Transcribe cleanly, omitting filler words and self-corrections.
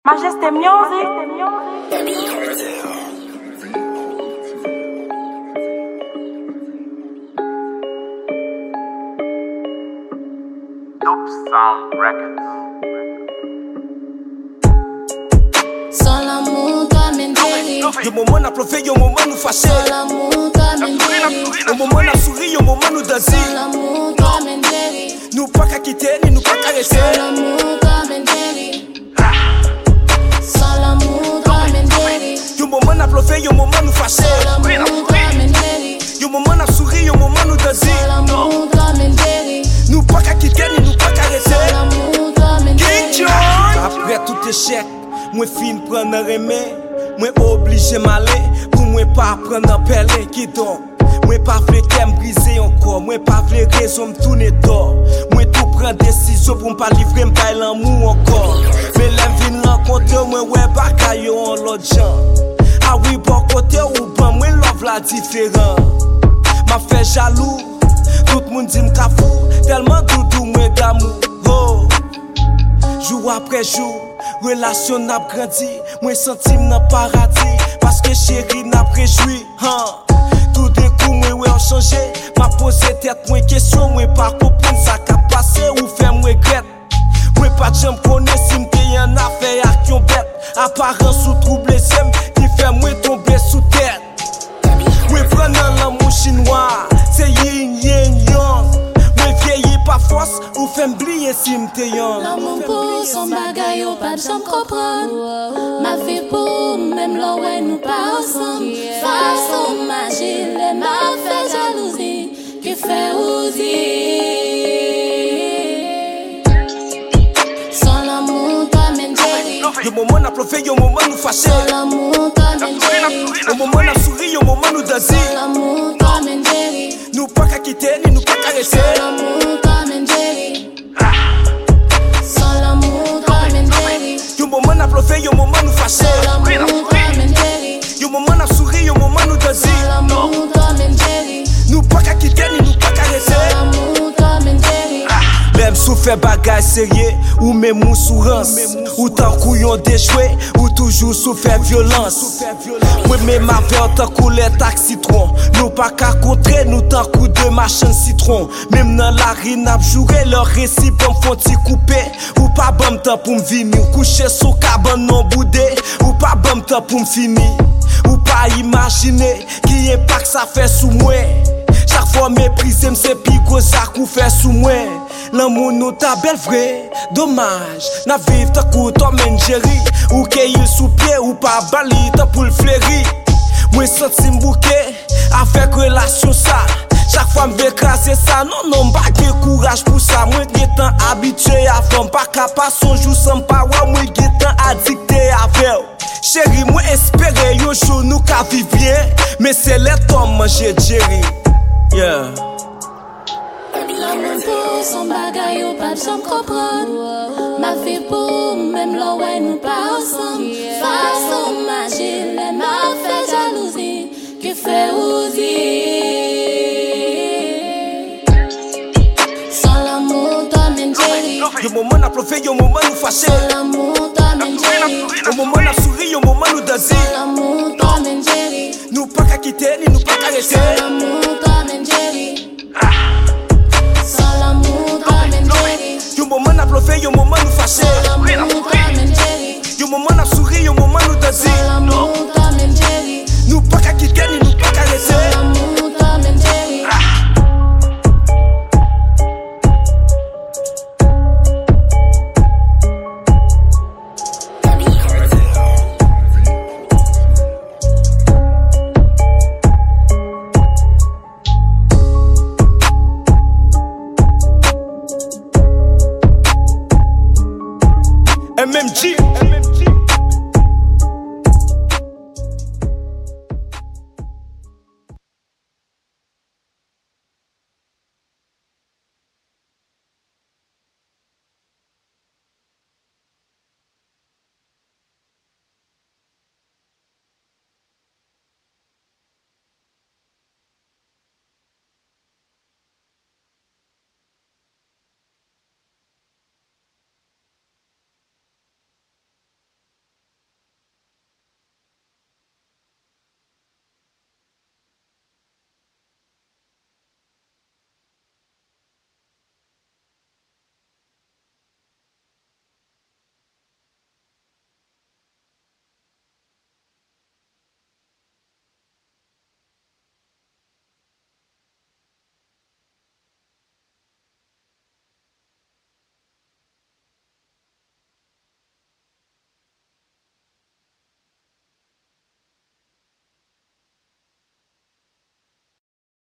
Majesté Music. Dope Sound Records. Sans l'amour, toi m'endéri. Yo moment n'a profé, yo moment nous fâché. Sans l'amour, toi m'endéri. Yo moment n'a souri, yo moment nous danser. Sans l'amour, toi m'endéri. Nous pas qu'à quitter, ni nous pas qu'à rester. Sans l'amour, toi m'endéri. Sans l'amour, toi m'endéri. Yo moment n'a profé, yo moment nous fâché. Sans l'amour, toi m'endéri. Yo moment n'a souri, yo moment nous danser. Sans l'amour, toi m'endéri. Nous pas qu'à quitter, ni nous pas qu'à rester. Sans l'amour, toi m'endéri. Après tout échec, moi fin prendre un remède. Moi obligé m'aller pour moi pas prendre un pelé qui donc. Moi pas vle qu'elle briser encore, moi pas vle raison me tourner tort. Moi tout prendre décision pour pas livrer m'bail l'amour encore. Mais l'envie rencontrer moi ouais bagaille en l'autre gens. Ah oui bon côté ou bon moi love la différent. M'a fait jaloux, tout le monde dit m'ka fou, tellement doudou moi d'amour. Oh. Jour après jour, relation n'a grandi, moi senti n'a paradis, parce que chérie n'a réjoui, Tout d'un coup, moi ouais on changé, m'a posé tête, moi question, moi pas comprendre ça qu'a passé ou faire moi regrette. Moi pas de j'aime connaître si m'te y'en a fait à qui on bête, apparence ou trouble sème, qui fait moi tomber sous tête. Moi prenant l'amour chinois, c'est yin yin yang. Vieilli pas force ou fait m'blier si m'te young. L'amour pour son bagaille, ou pas de j'en comprendre. Ma vie pour même là où nous pas ensemble. Façon magie, elle m'a fait jalousie, qui fait oser. Sans l'amour, toi m'endéri. Yo moment n'a profé, yo moment nous fâché. Sans l'amour, toi m'endéri. Yo moment n'a souri, yo moment nous danser. Sans l'amour, toi m'endéri. Nous pas qu'à quitter, ni nous pas qu'à rester. Sans l'amour, toi m'endéri. Sans l'amour, toi m'endéri. Yo moment n'a profé, yo moment nous fâché. Sans l'amour, toi m'endéri. Yo moment n'a souri, yo moment nous danser. Sans l'amour, toi m'endéri. Nous pas qu'à quitter, ni nous pas qu'à rester. Sans l'amour, toi m'endéri. Même sous fait bagage sérieux, ou même ou sourance, ou tant couillon déchoué, ou toujours sous fait violence. Oui, mais ma verre tant coulé taxi citron. Nous pas qu'à contrer, nous tant coup de machine citron. Même dans la rue, n'a joué leur récit pour me font couper. Ou pas bon temps pour me venir, ou coucher sous cabane non boudé. Ou pas bon temps pour me finir, ou pas imaginer qui impact ça fait sous moi. Chaque fois méprisé, m'sais pis gros ça qu'on fait sous moi. L'amour nous ta belle vrai, dommage. N'a vive ta coup toi Menjeri. Ou qu'il sous pied ou pas bali ta pour le fléri. Moi senti m'bouquet avec relation ça. Chaque fois m'écraser ça, non m'pas de courage pour ça. Moi j'étant habitué à femme, pas capable son jour sans pas ouais. Moi j'étant addicté avec. Chérie moi espérer yo jour nous qu'à vivre bien. Mais c'est les temps manger Jerry. Yeah. L'amour pour son bagaille, ou pas de j'en comprendre. Ma vie pour même là où nous pas ensemble. Façon magie, elle m'a fait jalousie, qui fait oser. Sans l'amour, toi m'endéri. Yo moment n'a profé, yo moment nous fâché. Sans l'amour, toi m'endéri. Yo moment n'a souri, yo moment nous danser. Sans l'amour, toi m'endéri. Nous pas qu'à quitter, ni nous pas qu'à rester. Sans l'amour, toi m'endéri. Sans l'amour, toi m'endéri. Yo moment n'a profé, yo moment nous fâché. Sans l'amour, toi m'endéri. Yo moment n'a souri, yo moment nous danser. Sans l'amour, toi m'endéri. Nous pas qu'à quitter, ni